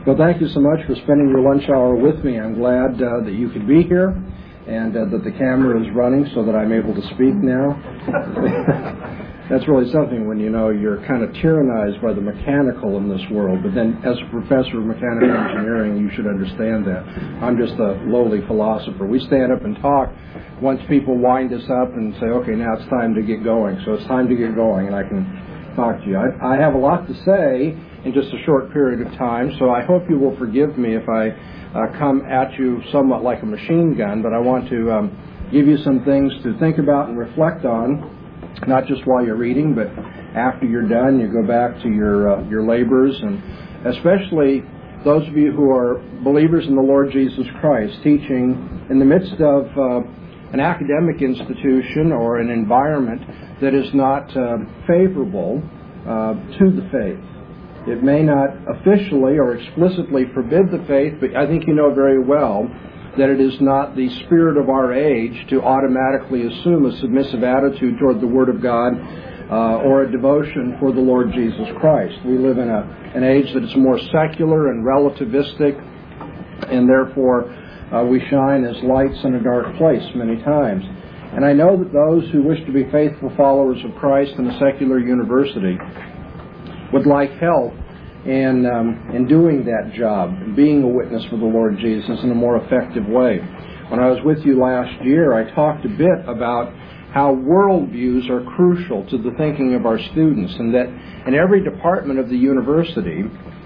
Well, thank you so much for spending your lunch hour with me. I'm glad that you could be here and that the camera is running so that I'm able to speak now. That's really something when you know you're kind of tyrannized by the mechanical in this world. But then as a professor of mechanical engineering, you should understand that. I'm just a lowly philosopher. We stand up and talk once people wind us up and say, okay, now it's time to get going. So it's time to get going, and I can talk to you. I have a lot to say in just a short period of time, so I hope you will forgive me if I come at you somewhat like a machine gun, but I want to give you some things to think about and reflect on, not just while you're reading, but after you're done, you go back to your labors, and especially those of you who are believers in the Lord Jesus Christ, teaching in the midst of an academic institution or an environment that is not favorable to the faith. It may not officially or explicitly forbid the faith, but I think you know very well that it is not the spirit of our age to automatically assume a submissive attitude toward the Word of God or a devotion for the Lord Jesus Christ. We live in an age that is more secular and relativistic, and therefore we shine as lights in a dark place many times. And I know that those who wish to be faithful followers of Christ in a secular university would like help in doing that job, being a witness for the Lord Jesus in a more effective way. When I was with you last year, I talked a bit about how worldviews are crucial to the thinking of our students, and that in every department of the university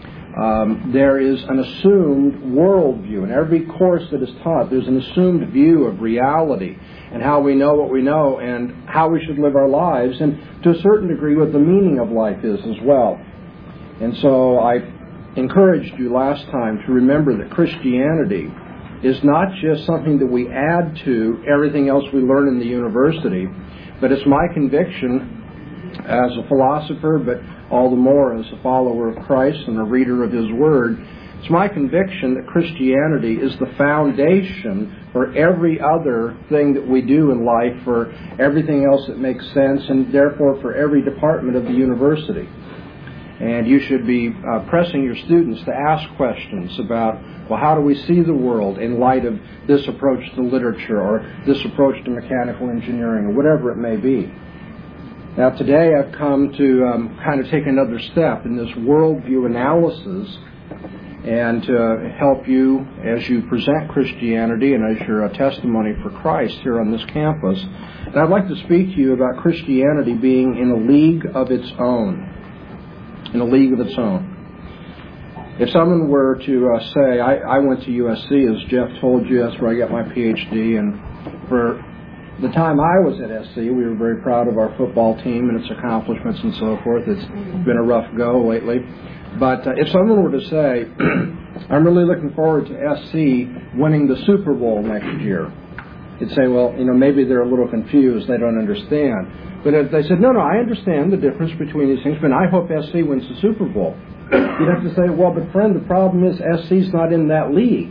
there is an assumed worldview. In every course that is taught, there's an assumed view of reality and how we know what we know and how we should live our lives, and to a certain degree what the meaning of life is as well. And so I encouraged you last time to remember that Christianity is not just something that we add to everything else we learn in the university, but it's my conviction as a philosopher, but all the more as a follower of Christ and a reader of His Word, it's my conviction that Christianity is the foundation for every other thing that we do in life, for everything else that makes sense, and therefore for every department of the university. And you should be pressing your students to ask questions about, well, how do we see the world in light of this approach to literature or this approach to mechanical engineering or whatever it may be. Now today I've come to kind of take another step in this worldview analysis and to help you as you present Christianity and as your testimony for Christ here on this campus. And I'd like to speak to you about Christianity being in a league of its own. In a league of its own. If someone were to say, I went to USC, as Jeff told you, that's where I got my PhD, and for the time I was at SC, we were very proud of our football team and its accomplishments and so forth. It's been a rough go lately. But if someone were to say, I'm really looking forward to SC winning the Super Bowl next year, you'd say, well, maybe they're a little confused, they don't understand. But if they said, no, I understand the difference between these things, but I hope SC wins the Super Bowl. You'd have to say, well, but friend, the problem is SC's not in that league.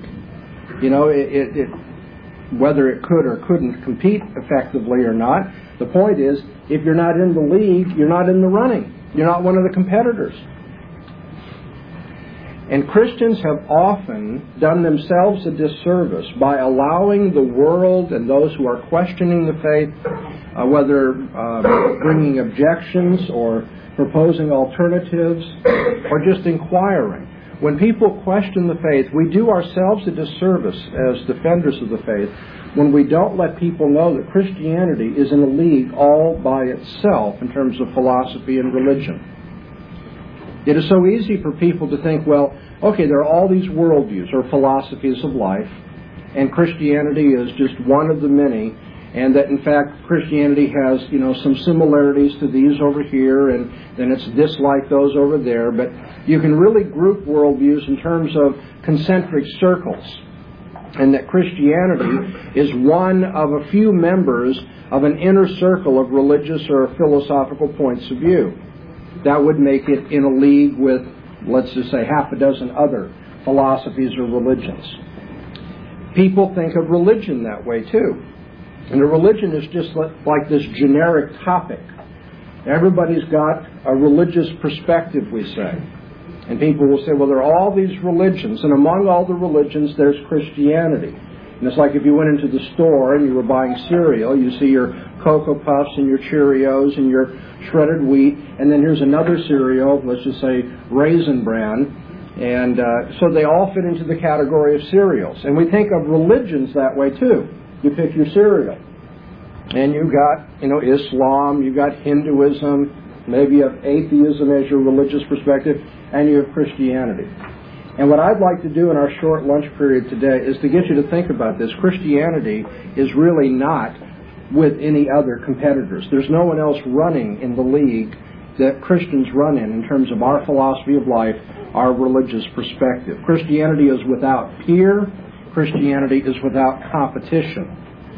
Whether it could or couldn't compete effectively or not, the point is, if you're not in the league, you're not in the running. You're not one of the competitors. And Christians have often done themselves a disservice by allowing the world and those who are questioning the faith, whether bringing objections or proposing alternatives or just inquiring. When people question the faith, we do ourselves a disservice as defenders of the faith when we don't let people know that Christianity is in a league all by itself in terms of philosophy and religion. It is so easy for people to think, well, okay, there are all these worldviews or philosophies of life, and Christianity is just one of the many, and that in fact Christianity has, some similarities to these over here, and then it's this like those over there, but you can really group worldviews in terms of concentric circles, and that Christianity is one of a few members of an inner circle of religious or philosophical points of view. That would make it in a league with, let's just say, half a dozen other philosophies or religions. People think of religion that way too. And a religion is just like this generic topic. Everybody's got a religious perspective, we say. And people will say, well, there are all these religions, and among all the religions, there's Christianity. And it's like if you went into the store and you were buying cereal, you see your Cocoa Puffs and your Cheerios and your shredded wheat, and then here's another cereal, let's just say Raisin Bran, and so they all fit into the category of cereals. And we think of religions that way too. You pick your cereal, and you've got, Islam, you've got Hinduism, maybe you have atheism as your religious perspective, and you have Christianity. And what I'd like to do in our short lunch period today is to get you to think about this. Christianity is really not with any other competitors. There's no one else running in the league that Christians run in terms of our philosophy of life, our religious perspective. Christianity is without peer. Christianity is without competition.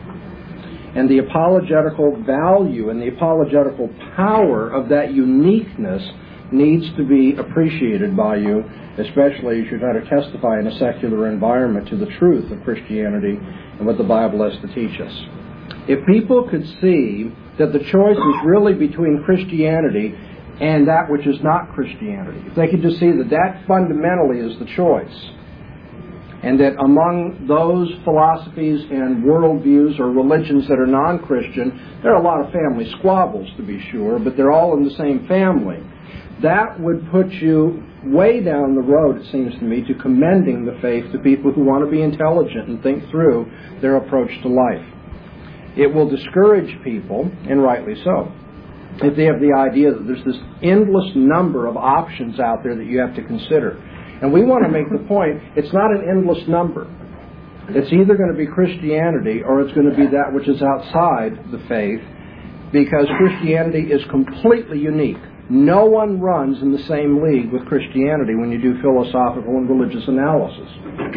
And the apologetical value and the apologetical power of that uniqueness needs to be appreciated by you, especially as you try to testify in a secular environment to the truth of Christianity and what the Bible has to teach us. If people could see that the choice is really between Christianity and that which is not Christianity, if they could just see that that fundamentally is the choice, and that among those philosophies and worldviews or religions that are non-Christian, there are a lot of family squabbles, to be sure, but they're all in the same family. That would put you way down the road, it seems to me, to commending the faith to people who want to be intelligent and think through their approach to life. It will discourage people, and rightly so, if they have the idea that there's this endless number of options out there that you have to consider. And we want to make the point, it's not an endless number. It's either going to be Christianity or it's going to be that which is outside the faith, because Christianity is completely unique. No one runs in the same league with Christianity when you do philosophical and religious analysis.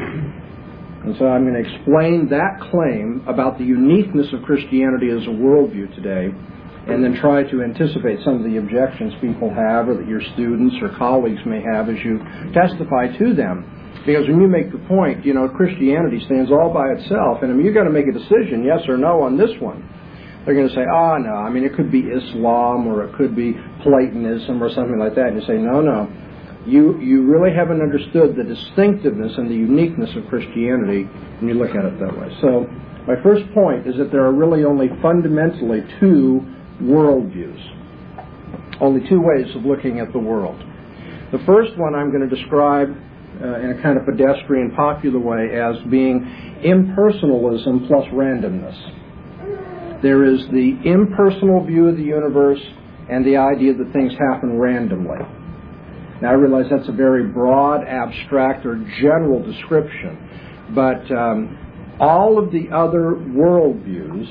And so I'm going to explain that claim about the uniqueness of Christianity as a worldview today, and then try to anticipate some of the objections people have or that your students or colleagues may have as you testify to them. Because when you make the point, Christianity stands all by itself, and you've got to make a decision, yes or no, on this one. They're going to say, no, it could be Islam or it could be Platonism or something like that. And you say, no. You really haven't understood the distinctiveness and the uniqueness of Christianity when you look at it that way. So my first point is that there are really only fundamentally two worldviews, only two ways of looking at the world. The first one I'm going to describe in a kind of pedestrian, popular way as being impersonalism plus randomness. There is the impersonal view of the universe and the idea that things happen randomly. Now, I realize that's a very broad, abstract, or general description, but all of the other worldviews,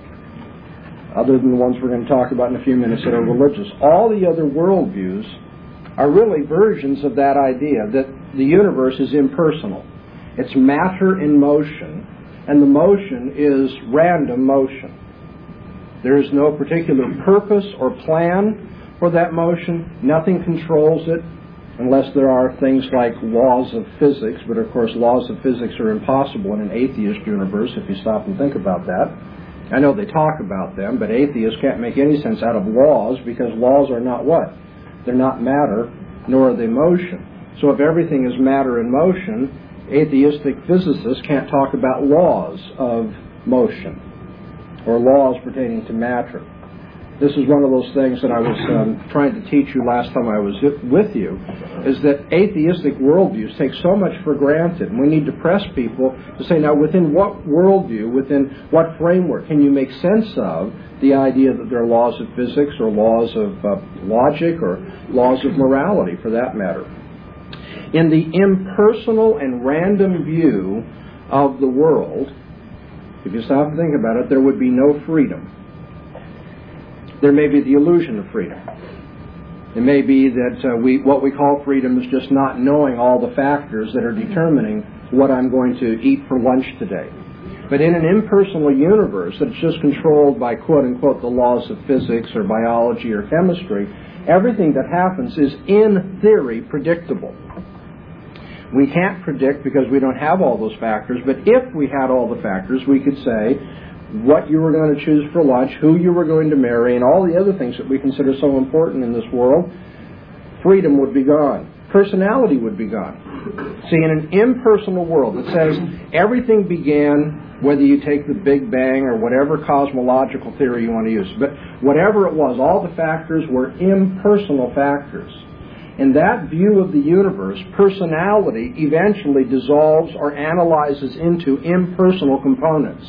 other than the ones we're going to talk about in a few minutes that are religious, all the other worldviews are really versions of that idea that the universe is impersonal. It's matter in motion, and the motion is random motion. There is no particular purpose or plan for that motion. Nothing controls it unless there are things like laws of physics, but of course laws of physics are impossible in an atheist universe if you stop and think about that. I know they talk about them, but atheists can't make any sense out of laws because laws are not what? They're not matter, nor are they motion. So if everything is matter in motion, atheistic physicists can't talk about laws of motion or laws pertaining to matter. This is one of those things that I was trying to teach you last time I was with you, is that atheistic worldviews take so much for granted, and we need to press people to say, now, within what worldview, within what framework can you make sense of the idea that there are laws of physics or laws of logic or laws of morality, for that matter? In the impersonal and random view of the world, if you stop and think about it, there would be no freedom. There may be the illusion of freedom. It may be that what we call freedom is just not knowing all the factors that are determining what I'm going to eat for lunch today. But in an impersonal universe that's just controlled by, quote-unquote, the laws of physics or biology or chemistry, everything that happens is, in theory, predictable. We can't predict because we don't have all those factors, but if we had all the factors, we could say what you were going to choose for lunch, who you were going to marry, and all the other things that we consider so important in this world. Freedom would be gone. personality would be gone. See, in an impersonal world that says everything began, whether you take the Big Bang or whatever cosmological theory you want to use, but whatever it was, all the factors were impersonal factors. In that view of the universe, personality eventually dissolves or analyzes into impersonal components.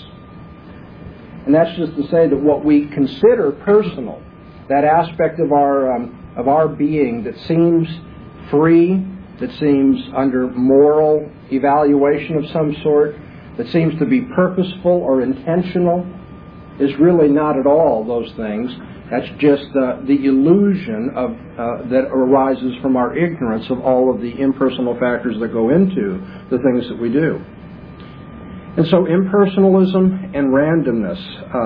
And that's just to say that what we consider personal, that aspect of our being that seems free, that seems under moral evaluation of some sort, that seems to be purposeful or intentional, is really not at all those things. That's just the illusion of that arises from our ignorance of all of the impersonal factors that go into the things that we do. And so impersonalism and randomness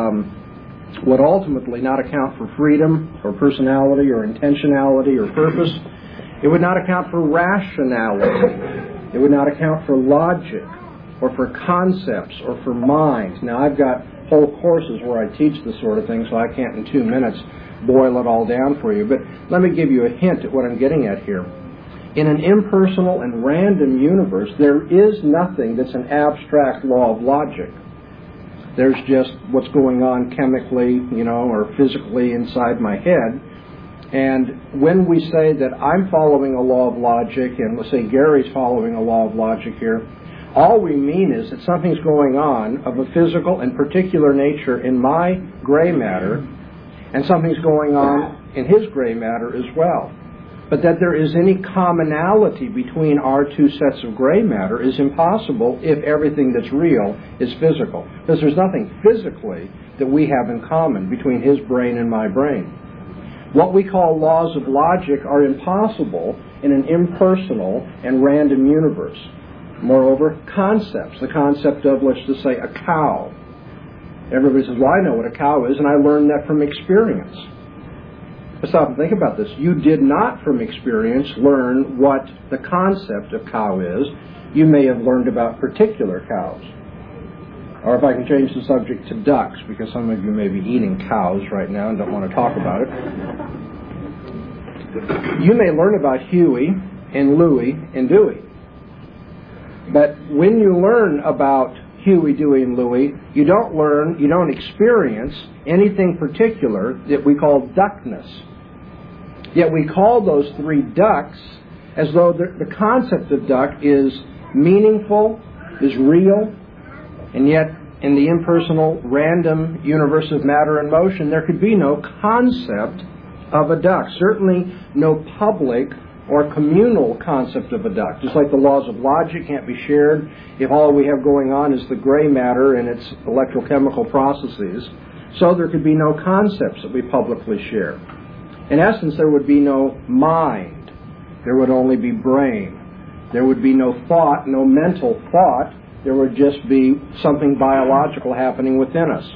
would ultimately not account for freedom or personality or intentionality or purpose. It would not account for rationality. It would not account for logic or for concepts or for mind. Now, I've got whole courses where I teach this sort of thing, so I can't in 2 minutes boil it all down for you. But let me give you a hint at what I'm getting at here. In an impersonal and random universe, there is nothing that's an abstract law of logic. There's just what's going on chemically, or physically inside my head. And when we say that I'm following a law of logic, and let's say Gary's following a law of logic here, all we mean is that something's going on of a physical and particular nature in my gray matter, and something's going on in his gray matter as well. But that there is any commonality between our two sets of gray matter is impossible if everything that's real is physical. Because there's nothing physically that we have in common between his brain and my brain. What we call laws of logic are impossible in an impersonal and random universe. Moreover, concepts. The concept of, let's just say, a cow. Everybody says, well, I know what a cow is, and I learned that from experience. But stop and think about this. You did not, from experience, learn what the concept of cow is. You may have learned about particular cows. Or if I can change the subject to ducks, because some of you may be eating cows right now and don't want to talk about it. You may learn about Huey and Louie and Dewey. But when you learn about Huey, Dewey, and Louie, you don't experience anything particular that we call duckness. Yet we call those three ducks as though the concept of duck is meaningful, is real, and yet in the impersonal, random universe of matter and motion, there could be no concept of a duck. Certainly no public or communal concept of a duck. Just like the laws of logic can't be shared if all we have going on is the gray matter and its electrochemical processes, so there could be no concepts that we publicly share. In essence, there would be no mind. There would only be brain. There would be no thought, no mental thought. There would just be something biological happening within us.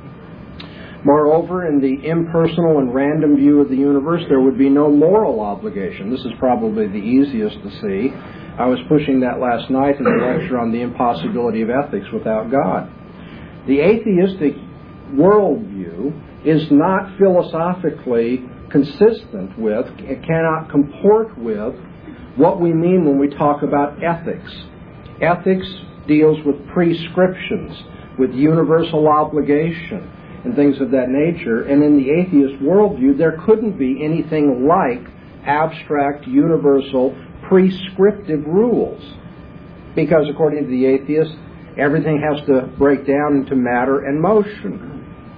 Moreover, in the impersonal and random view of the universe, there would be no moral obligation. This is probably the easiest to see. I was pushing that last night in the lecture on the impossibility of ethics without God. The atheistic worldview is not philosophically consistent with, it cannot comport with, what we mean when we talk about ethics. Ethics deals with prescriptions, with universal obligation, and things of that nature. And in the atheist worldview, there couldn't be anything like abstract, universal, prescriptive rules. Because according to the atheist, everything has to break down into matter and motion.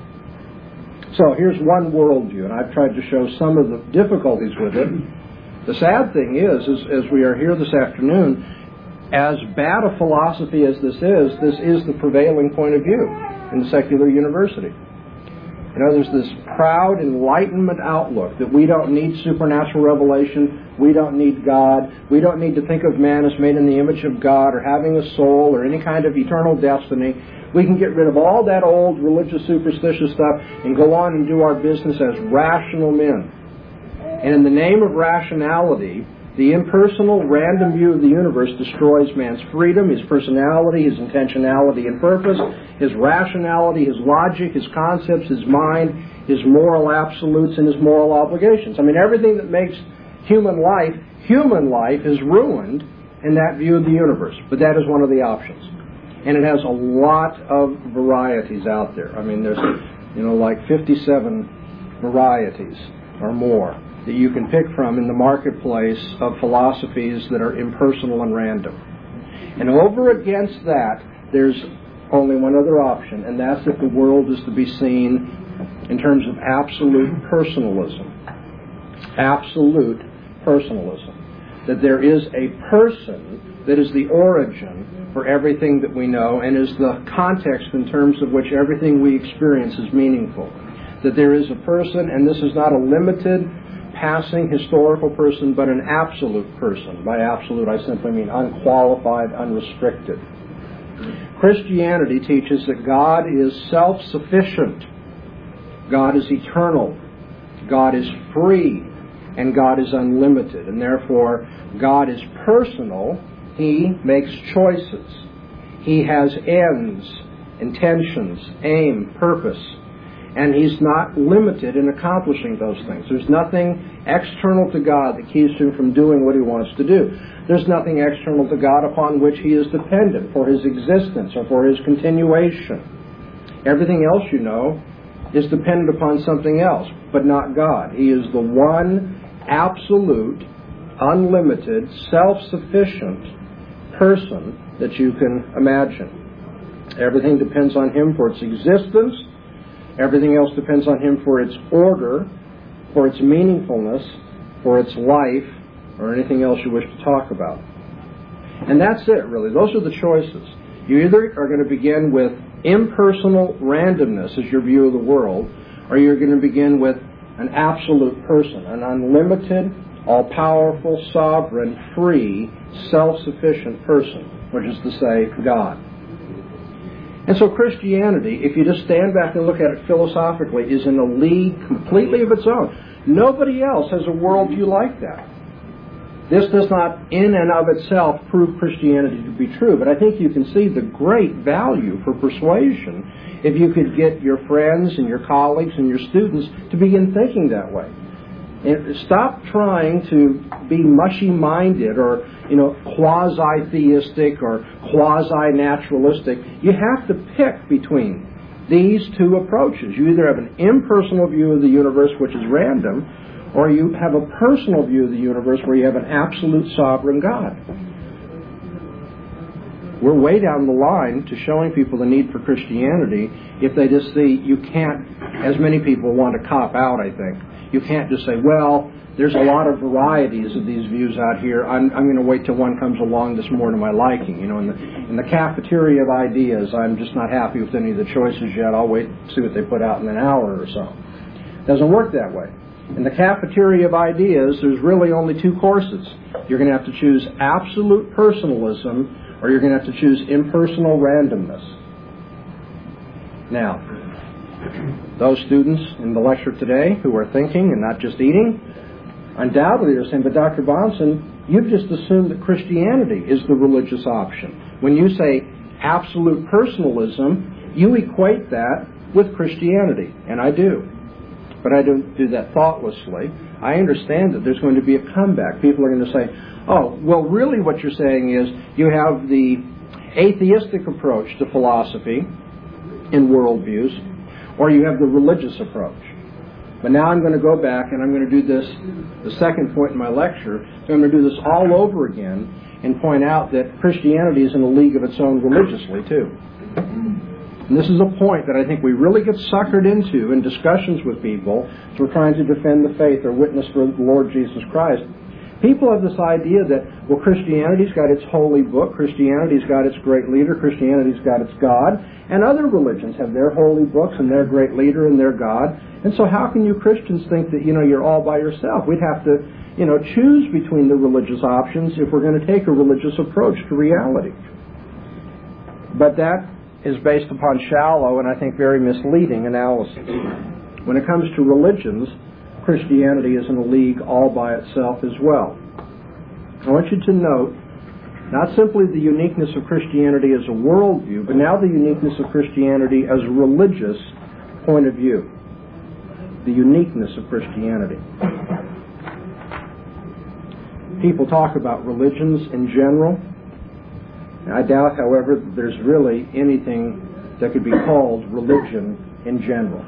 So here's one worldview, and I've tried to show some of the difficulties with it. The sad thing is as we are here this afternoon, as bad a philosophy as this is the prevailing point of view in the secular university. There's this proud Enlightenment outlook that we don't need supernatural revelation, we don't need God, we don't need to think of man as made in the image of God or having a soul or any kind of eternal destiny. We can get rid of all that old religious superstitious stuff and go on and do our business as rational men. And in the name of rationality, the impersonal, random view of the universe destroys man's freedom, his personality, his intentionality and purpose, his rationality, his logic, his concepts, his mind, his moral absolutes, and his moral obligations. I mean, everything that makes human life human life is ruined in that view of the universe. But that is one of the options. And it has a lot of varieties out there. I mean, there's, like 57 varieties or more that you can pick from in the marketplace of philosophies that are impersonal and random. And over against that, there's only one other option, and that's that the world is to be seen in terms of absolute personalism. Absolute personalism. That there is a person that is the origin for everything that we know and is the context in terms of which everything we experience is meaningful. That there is a person, and this is not a limited, passing historical person, but an absolute person. By absolute, I simply mean unqualified, unrestricted. Christianity teaches that God is self-sufficient. God is eternal. God is free. And God is unlimited. And therefore, God is personal. He makes choices. He has ends, intentions, aim, purpose. And He's not limited in accomplishing those things. There's nothing external to God that keeps Him from doing what He wants to do. There's nothing external to God upon which He is dependent for His existence or for His continuation. Everything else is dependent upon something else, but not God. He is the one absolute, unlimited, self-sufficient person that you can imagine. Everything depends on Him for its existence. Everything else depends on Him for its order, for its meaningfulness, for its life, or anything else you wish to talk about. And that's it, really. Those are the choices. You either are going to begin with impersonal randomness as your view of the world, or you're going to begin with an absolute person, an unlimited, all-powerful, sovereign, free, self-sufficient person, which is to say, God. And so Christianity, if you just stand back and look at it philosophically, is in a league completely of its own. Nobody else has a worldview like that. This does not, in and of itself, prove Christianity to be true, but I think you can see the great value for persuasion if you could get your friends and your colleagues and your students to begin thinking that way. And stop trying to be mushy-minded or, quasi-theistic or quasi-naturalistic. You have to pick between these two approaches. You either have an impersonal view of the universe, which is random, or you have a personal view of the universe where you have an absolute sovereign God. We're way down the line to showing people the need for Christianity if they just see you can't, as many people want to cop out, I think. You can't just say, well, there's a lot of varieties of these views out here. I'm going to wait till one comes along that's more to my liking. In the cafeteria of ideas, I'm just not happy with any of the choices yet. I'll wait and see what they put out in an hour or so. It doesn't work that way. In the cafeteria of ideas, there's really only two courses. You're going to have to choose absolute personalism, or you're going to have to choose impersonal randomness. Now, those students in the lecture today who are thinking and not just eating, undoubtedly are saying, but Dr. Bahnsen, you've just assumed that Christianity is the religious option. When you say absolute personalism, you equate that with Christianity, and I do. But I don't do that thoughtlessly. I understand that there's going to be a comeback. People are going to say, oh, well, really what you're saying is you have the atheistic approach to philosophy in worldviews, or you have the religious approach. But now I'm going to go back and I'm going to do this, the second point in my lecture, so I'm going to do this all over again and point out that Christianity is in a league of its own religiously, too. And this is a point that I think we really get suckered into in discussions with people as we're trying to defend the faith or witness for the Lord Jesus Christ. People have this idea that, well, Christianity's got its holy book, Christianity's got its great leader, Christianity's got its God, and other religions have their holy books and their great leader and their God. And so how can you Christians think that, you're all by yourself? We'd have to, choose between the religious options if we're going to take a religious approach to reality. But that is based upon shallow and I think very misleading analysis. When it comes to religions, Christianity is in a league all by itself as well. I want you to note not simply the uniqueness of Christianity as a worldview, but now the uniqueness of Christianity as a religious point of view. The uniqueness of Christianity. people talk about religions in general. I doubt, however, that there's really anything that could be called religion in general.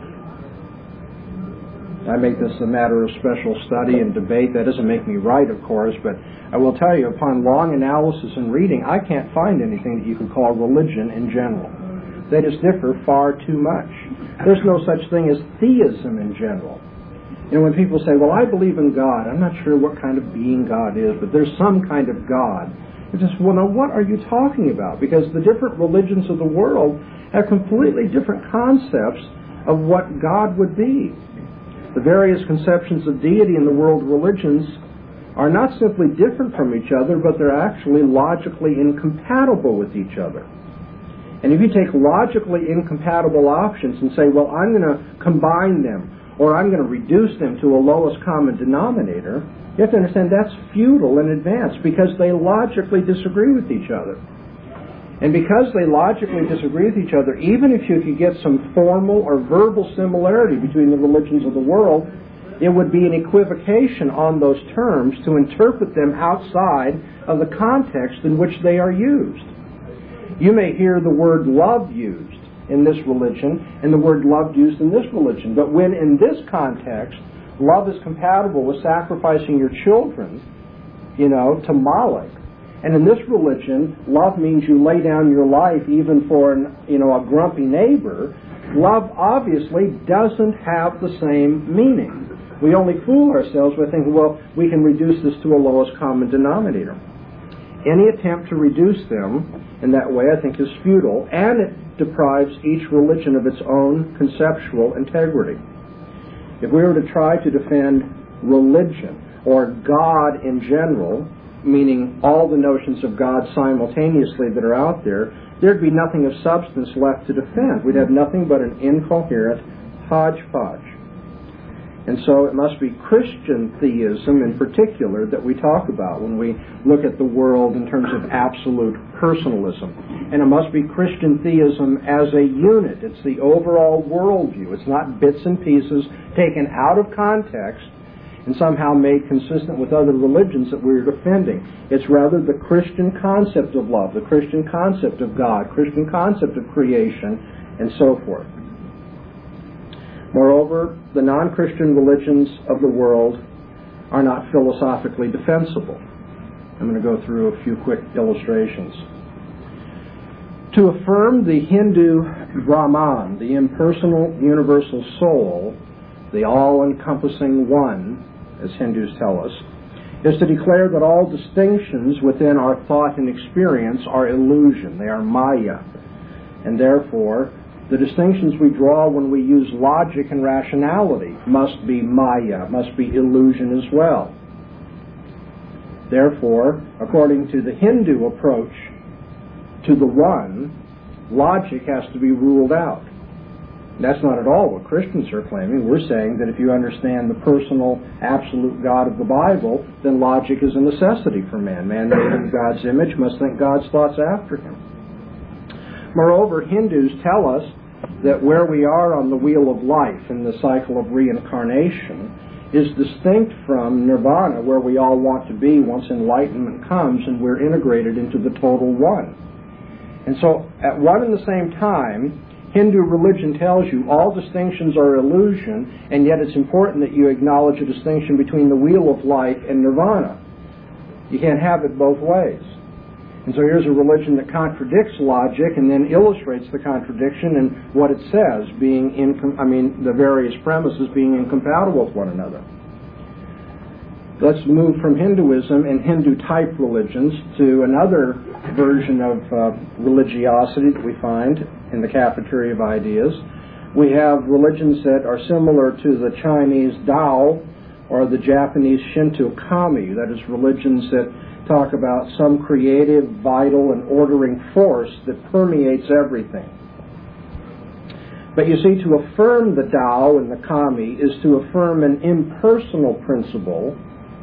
I make this a matter of special study and debate. That doesn't make me right, of course, but I will tell you, upon long analysis and reading, I can't find anything that you could call religion in general. They just differ far too much. There's no such thing as theism in general. You know, when people say, well, I believe in God, I'm not sure what kind of being God is, but there's some kind of God. It's just, well, now what are you talking about? Because the different religions of the world have completely different concepts of what God would be. The various conceptions of deity in the world religions are not simply different from each other, but they're actually logically incompatible with each other. And if you take logically incompatible options and say, well, I'm going to combine them, or I'm going to reduce them to a lowest common denominator, you have to understand that's futile in advance because they logically disagree with each other. And because they logically disagree with each other, even if you could get some formal or verbal similarity between the religions of the world, it would be an equivocation on those terms to interpret them outside of the context in which they are used. You may hear the word love used in this religion and the word love used in this religion, but when in this context, love is compatible with sacrificing your children, to Moloch, and in this religion, love means you lay down your life even for a grumpy neighbor. Love obviously doesn't have the same meaning. We only fool ourselves by thinking, well, we can reduce this to a lowest common denominator. Any attempt to reduce them in that way, I think, is futile, and it deprives each religion of its own conceptual integrity. If we were to try to defend religion or God in general, meaning all the notions of God simultaneously that are out there, there'd be nothing of substance left to defend. We'd have nothing but an incoherent hodgepodge. And so it must be Christian theism in particular that we talk about when we look at the world in terms of absolute personalism. And it must be Christian theism as a unit. It's the overall worldview. It's not bits and pieces taken out of context and somehow made consistent with other religions that we're defending. It's rather the Christian concept of love, the Christian concept of God, Christian concept of creation, and so forth. Moreover, the non-Christian religions of the world are not philosophically defensible. I'm going to go through a few quick illustrations. To affirm the Hindu Brahman, the impersonal universal soul, the all-encompassing one, as Hindus tell us, is to declare that all distinctions within our thought and experience are illusion. They are maya. And therefore, the distinctions we draw when we use logic and rationality must be maya, must be illusion as well. Therefore, according to the Hindu approach to the one, logic has to be ruled out. That's not at all what Christians are claiming. We're saying that if you understand the personal, absolute God of the Bible, then logic is a necessity for man. Man made in God's image must think God's thoughts after him. Moreover, Hindus tell us that where we are on the wheel of life in the cycle of reincarnation is distinct from nirvana, where we all want to be once enlightenment comes and we're integrated into the total one. And so at one and the same time, Hindu religion tells you all distinctions are illusion, and yet it's important that you acknowledge a distinction between the wheel of life and nirvana. You can't have it both ways. And so here's a religion that contradicts logic and then illustrates the contradiction in what it says, being the various premises being incompatible with one another. Let's move from Hinduism and Hindu-type religions to another version of religiosity that we find in the cafeteria of ideas. We have religions that are similar to the Chinese Tao or the Japanese Shinto Kami, that is, religions that talk about some creative, vital, and ordering force that permeates everything. But you see, to affirm the Tao and the Kami is to affirm an impersonal principle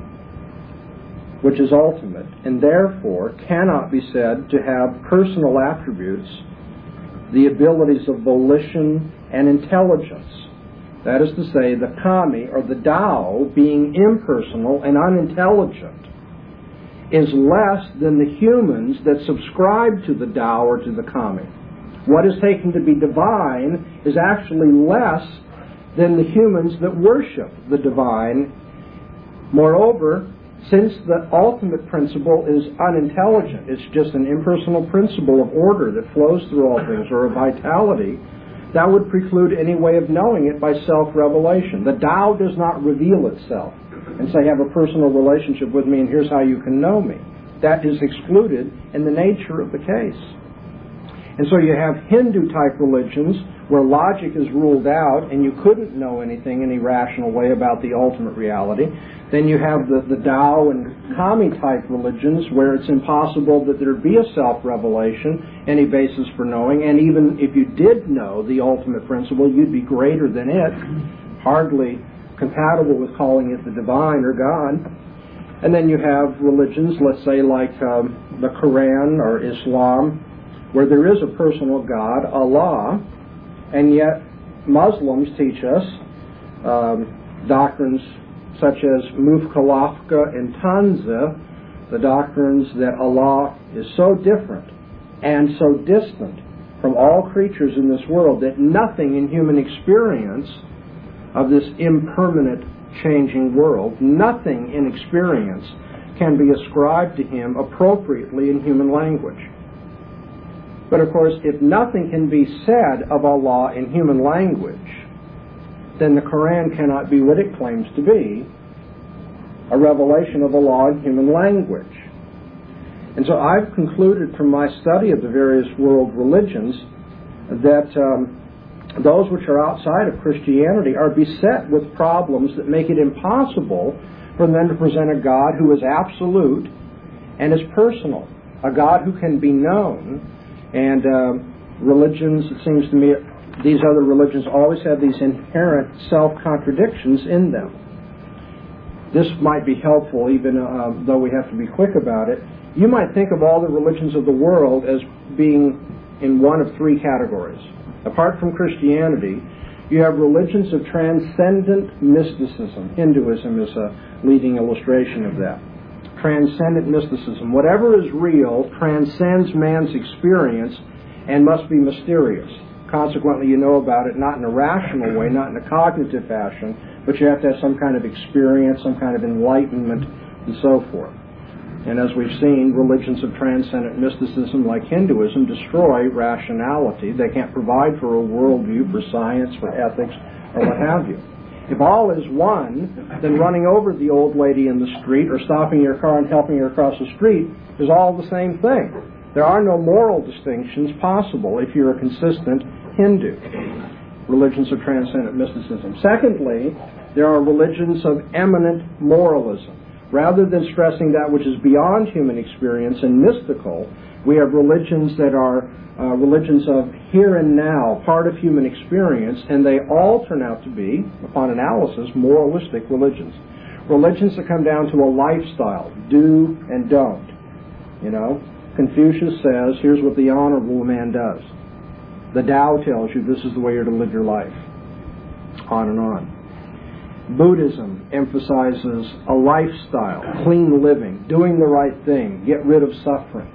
which is ultimate, and therefore cannot be said to have personal attributes, the abilities of volition and intelligence. That is to say, the Kami, or the Tao, being impersonal and unintelligent, is less than the humans that subscribe to the Tao or to the Kami. What is taken to be divine is actually less than the humans that worship the divine. Moreover, since the ultimate principle is unintelligent, it's just an impersonal principle of order that flows through all things, or a vitality, that would preclude any way of knowing it by self-revelation. The Tao does not reveal itself and say, have a personal relationship with me and here's how you can know me. That is excluded in the nature of the case. And so you have Hindu-type religions where logic is ruled out and you couldn't know anything any rational way about the ultimate reality. Then you have the Tao and Kami-type religions where it's impossible that there be a self-revelation, any basis for knowing, and even if you did know the ultimate principle, you'd be greater than it, hardly compatible with calling it the divine or God. And then you have religions, let's say like the Quran or Islam, where there is a personal God, Allah, and yet Muslims teach us doctrines such as Mufkalafka and Tanza, the doctrines that Allah is so different and so distant from all creatures in this world that nothing in human experience of this impermanent, changing world, nothing in experience can be ascribed to Him appropriately in human language. But of course, if nothing can be said of Allah in human language, then the Quran cannot be what it claims to be, a revelation of Allah in human language. And so I've concluded from my study of the various world religions that those which are outside of Christianity are beset with problems that make it impossible for them to present a God who is absolute and is personal, a God who can be known. And religions, it seems to me, these other religions always have these inherent self-contradictions in them. This might be helpful, even though we have to be quick about it. You might think of all the religions of the world as being in one of three categories. Apart from Christianity, you have religions of transcendent mysticism. Hinduism is a leading illustration of that. Transcendent mysticism. Whatever is real transcends man's experience and must be mysterious. Consequently, you know about it not in a rational way, not in a cognitive fashion, but you have to have some kind of experience, some kind of enlightenment, and so forth. And as we've seen, religions of transcendent mysticism like Hinduism destroy rationality. They can't provide for a worldview, for science, for ethics, or what have you. If all is one, then running over the old lady in the street or stopping your car and helping her across the street is all the same thing. There are no moral distinctions possible if you're a consistent Hindu. Religions of transcendent mysticism. Secondly, there are religions of eminent moralism. Rather than stressing that which is beyond human experience and mystical, we have religions that are religions of here and now, part of human experience, and they all turn out to be, upon analysis, moralistic religions. Religions that come down to a lifestyle, do and don't. You know, Confucius says, here's what the honorable man does. The Tao tells you this is the way you're to live your life. On and on. Buddhism emphasizes a lifestyle, clean living, doing the right thing, get rid of suffering.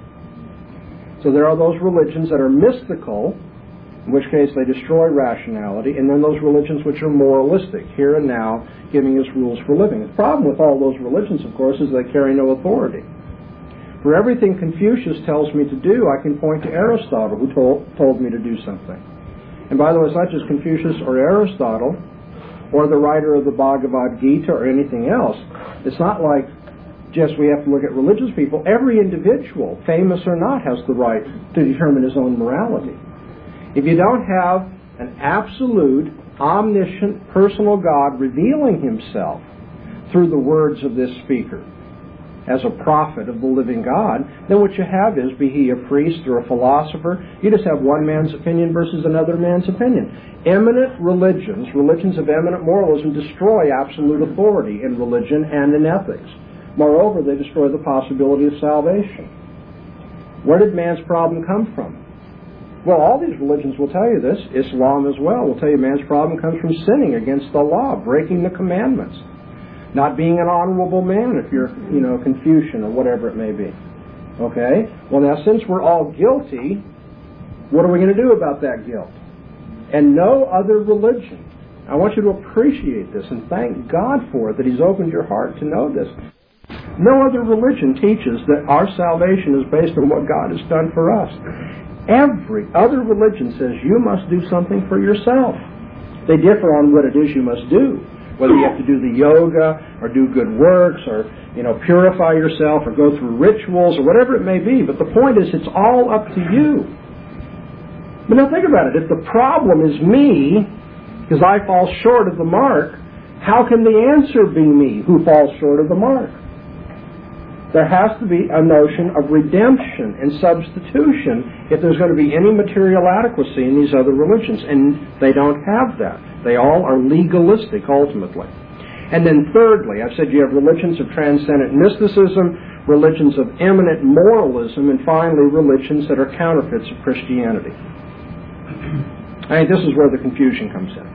So there are those religions that are mystical, in which case they destroy rationality, and then those religions which are moralistic, here and now, giving us rules for living. The problem with all those religions, of course, is they carry no authority. For everything Confucius tells me to do, I can point to Aristotle, who told me to do something. And by the way, it's not just Confucius or Aristotle, or the writer of the Bhagavad Gita or anything else. It's not like just we have to look at religious people. Every individual, famous or not, has the right to determine his own morality. If you don't have an absolute, omniscient, personal God revealing himself through the words of this speaker as a prophet of the living God, then what you have is, be he a priest or a philosopher, you just have one man's opinion versus another man's opinion. Eminent religions, religions of eminent moralism, destroy absolute authority in religion and in ethics. Moreover, they destroy the possibility of salvation. Where did man's problem come from? Well, all these religions will tell you this. Islam as well will tell you man's problem comes from sinning against the law, breaking the commandments. Not being an honorable man if you're, Confucian or whatever it may be. Okay? Well, now, since we're all guilty, what are we going to do about that guilt? And no other religion. I want you to appreciate this and thank God for it, that He's opened your heart to know this. No other religion teaches that our salvation is based on what God has done for us. Every other religion says you must do something for yourself. They differ on what it is you must do. Whether you have to do the yoga or do good works or, purify yourself or go through rituals or whatever it may be. But the point is, it's all up to you. But now think about it. If the problem is me, because I fall short of the mark, how can the answer be me who falls short of the mark? There has to be a notion of redemption and substitution if there's going to be any material adequacy in these other religions. And they don't have that. They all are legalistic, ultimately. And then thirdly, I've said you have religions of transcendent mysticism, religions of eminent moralism, and finally religions that are counterfeits of Christianity. I think this is where the confusion comes in.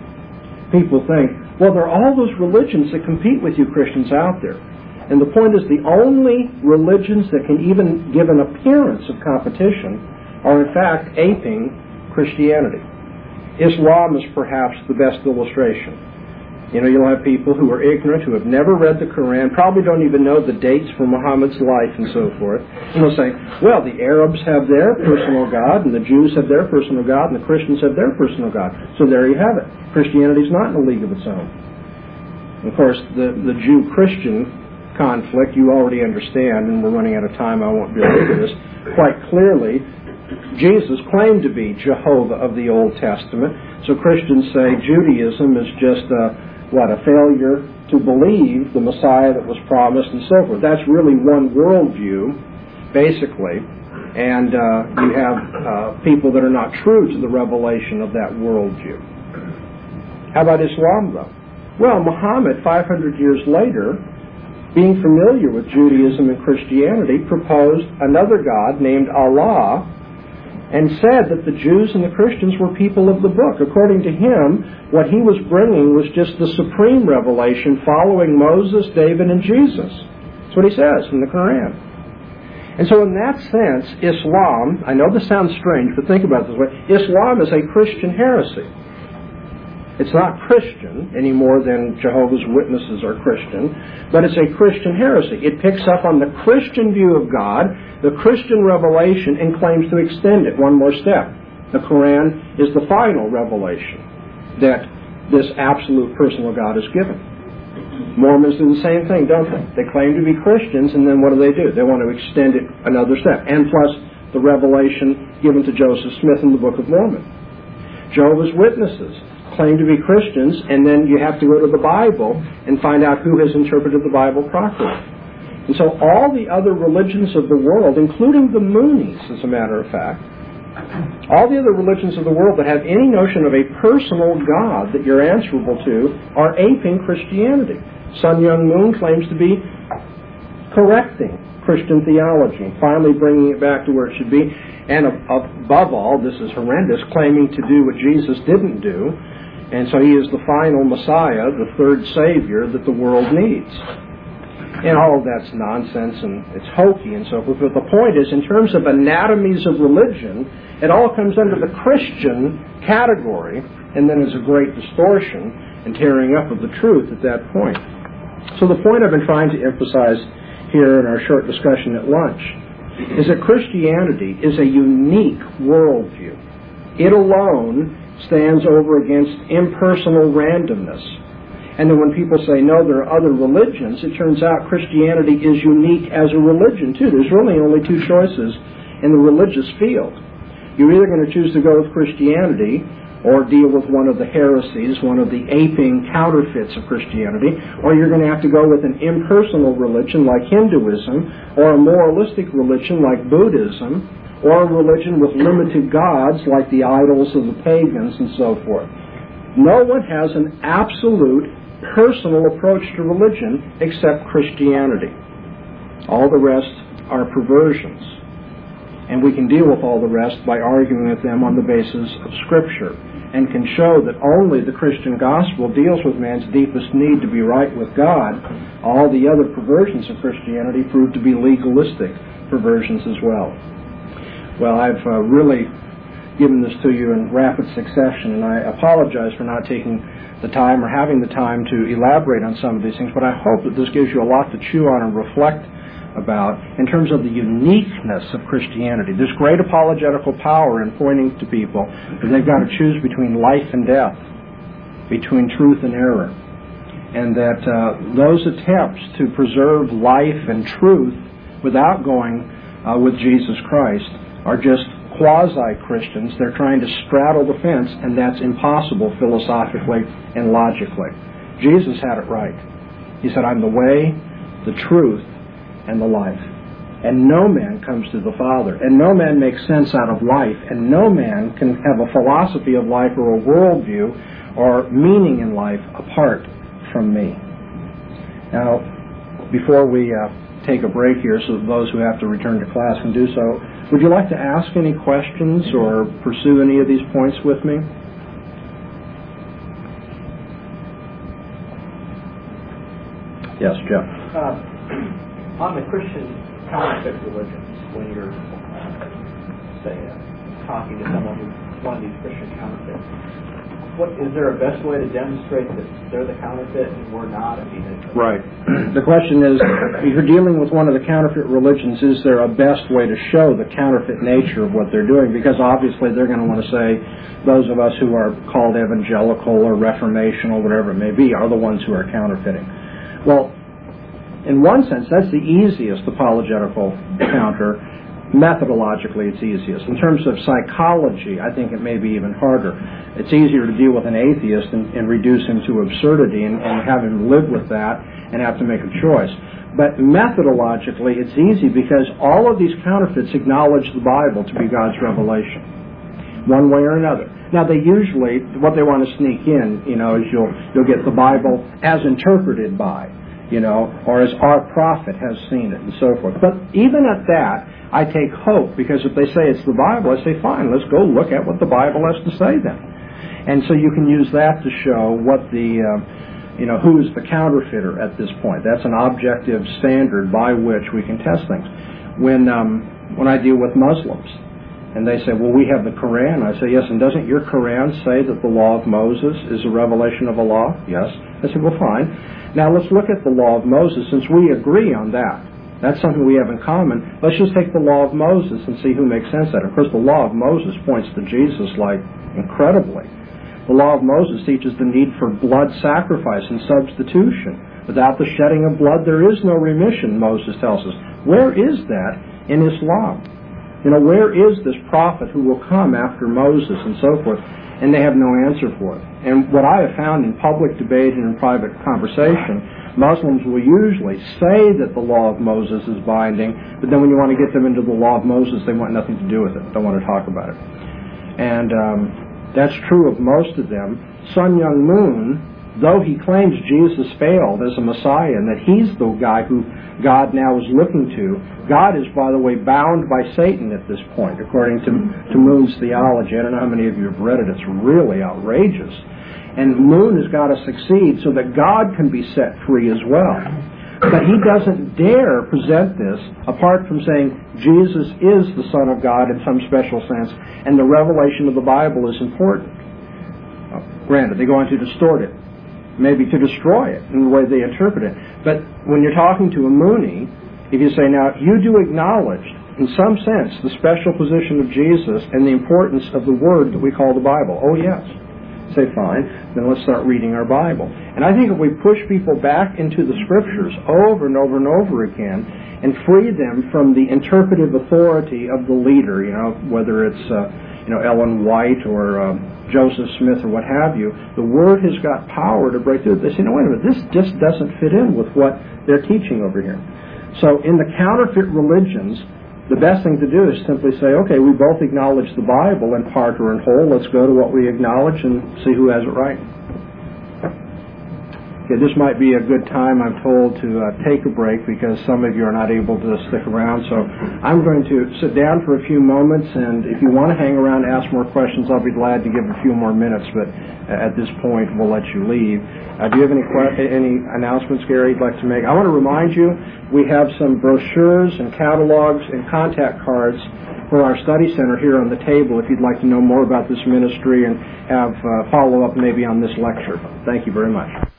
People think, well, there are all those religions that compete with you Christians out there. And the point is, the only religions that can even give an appearance of competition are in fact aping Christianity. Islam is perhaps the best illustration. You'll have people who are ignorant, who have never read the Quran, probably don't even know the dates for Muhammad's life and so forth. And they'll say, well, the Arabs have their personal God, and the Jews have their personal God, and the Christians have their personal God. So there you have it. Christianity is not in a league of its own. Of course, the Jew-Christian conflict you already understand, and we're running out of time, I won't go into this. Quite clearly, Jesus claimed to be Jehovah of the Old Testament, so Christians say Judaism is just a failure to believe the Messiah that was promised and so forth. That's really one worldview, basically, and you have people that are not true to the revelation of that worldview. How about Islam, though? Well, Muhammad, 500 years later, being familiar with Judaism and Christianity, proposed another God named Allah, and said that the Jews and the Christians were people of the book. According to him, what he was bringing was just the supreme revelation following Moses, David, and Jesus. That's what he says in the Quran. And so in that sense, Islam, I know this sounds strange, but think about it this way, Islam is a Christian heresy. It's not Christian any more than Jehovah's Witnesses are Christian, but it's a Christian heresy. It picks up on the Christian view of God, the Christian revelation, and claims to extend it one more step. The Quran is the final revelation that this absolute personal God is given. Mormons do the same thing, don't they? They claim to be Christians, and then what do? They want to extend it another step. And plus the revelation given to Joseph Smith in the Book of Mormon. Jehovah's Witnesses claim to be Christians, and then you have to go to the Bible and find out who has interpreted the Bible properly. And so all the other religions of the world, including the Moonies, as a matter of fact, all the other religions of the world that have any notion of a personal God that you're answerable to are aping Christianity. Sun Myung Moon claims to be correcting Christian theology and finally bringing it back to where it should be. And above all, this is horrendous, claiming to do what Jesus didn't do. And so he is the final Messiah, the third Savior that the world needs. And all of that's nonsense and it's hokey and so forth. But the point is, in terms of anatomies of religion, it all comes under the Christian category, and then is a great distortion and tearing up of the truth at that point. So the point I've been trying to emphasize here in our short discussion at lunch is that Christianity is a unique worldview. It alone stands over against impersonal randomness. And then when people say, no, there are other religions, it turns out Christianity is unique as a religion, too. There's really only two choices in the religious field. You're either going to choose to go with Christianity or deal with one of the heresies, one of the aping counterfeits of Christianity, or you're going to have to go with an impersonal religion like Hinduism, or a moralistic religion like Buddhism, or a religion with limited gods like the idols of the pagans and so forth. No one has an absolute personal approach to religion except Christianity. All the rest are perversions. And we can deal with all the rest by arguing with them on the basis of Scripture. and can show that only the Christian gospel deals with man's deepest need to be right with God, all the other perversions of Christianity prove to be legalistic perversions as well. Well, I've really given this to you in rapid succession, and I apologize for not taking the time or having the time to elaborate on some of these things, but I hope that this gives you a lot to chew on and reflect about in terms of the uniqueness of Christianity. There's great apologetical power in pointing to people that they've got to choose between life and death, between truth and error, and that those attempts to preserve life and truth without going with Jesus Christ are just quasi-Christians. They're trying to straddle the fence, and that's impossible philosophically and logically. Jesus had it right. He said, I'm the way, the truth, and the life. And no man comes to the Father. And no man makes sense out of life. And no man can have a philosophy of life or a worldview or meaning in life apart from me. Now, before we take a break here so that those who have to return to class can do so, would you like to ask any questions or pursue any of these points with me? Yes, Jeff. On the Christian counterfeit religions, when you're, say, talking to someone who's one of these Christian counterfeits, is there a best way to demonstrate that they're the counterfeit and we're not? Right. The question is, if you're dealing with one of the counterfeit religions, is there a best way to show the counterfeit nature of what they're doing? Because obviously they're going to want to say, those of us who are called evangelical or Reformation or whatever it may be are the ones who are counterfeiting. Well, in one sense, that's the easiest apologetical counter. Methodologically, it's easiest. In terms of psychology, I think it may be even harder. It's easier to deal with an atheist and reduce him to absurdity and have him live with that and have to make a choice. But methodologically, it's easy because all of these counterfeits acknowledge the Bible to be God's revelation, one way or another. Now, they usually, what they want to sneak in, is you'll get the Bible as interpreted by, or as our prophet has seen it, and so forth. But even at that, I take hope, because if they say it's the Bible, I say, fine, let's go look at what the Bible has to say then. And so you can use that to show what the, who's the counterfeiter at this point. That's an objective standard by which we can test things. When I deal with Muslims, and they say, well, we have the Quran, I say, yes, and doesn't your Quran say that the law of Moses is a revelation of Allah? Yes. I said, well, fine. Now let's look at the law of Moses, since we agree on that. That's something we have in common. Let's just take the law of Moses and see who makes sense of it. Of course, the law of Moses points to Jesus incredibly. The law of Moses teaches the need for blood sacrifice and substitution. Without the shedding of blood, there is no remission, Moses tells us. Where is that in Islam? Where is this prophet who will come after Moses and so forth? And they have no answer for it. And what I have found in public debate and in private conversation, Muslims will usually say that the law of Moses is binding, but then when you want to get them into the law of Moses, they want nothing to do with it, don't want to talk about it. And that's true of most of them. Sun Myung Moon, though he claims Jesus failed as a Messiah and that he's the guy who God now is looking to, God is, by the way, bound by Satan at this point, according to Moon's theology. I don't know how many of you have read it. It's really outrageous. And Moon has got to succeed so that God can be set free as well. But he doesn't dare present this apart from saying Jesus is the Son of God in some special sense, and the revelation of the Bible is important. Granted, they go on to distort it, maybe to destroy it in the way they interpret it. But when you're talking to a Mooney, if you say, now, you do acknowledge, in some sense, the special position of Jesus and the importance of the Word that we call the Bible. Oh, yes. Say, fine, then let's start reading our Bible. And I think if we push people back into the Scriptures over and over and over again and free them from the interpretive authority of the leader, whether it's Ellen White or Joseph Smith or what have you, the Word has got power to break through. They say, no, wait a minute, this just doesn't fit in with what they're teaching over here. So in the counterfeit religions, the best thing to do is simply say, okay, we both acknowledge the Bible in part or in whole. Let's go to what we acknowledge and see who has it right. This might be a good time, I'm told, to take a break because some of you are not able to stick around. So I'm going to sit down for a few moments, and if you want to hang around and ask more questions, I'll be glad to give a few more minutes, but at this point, we'll let you leave. Do you have any announcements, Gary, you'd like to make? I want to remind you, we have some brochures and catalogs and contact cards for our study center here on the table if you'd like to know more about this ministry and have follow-up maybe on this lecture. Thank you very much.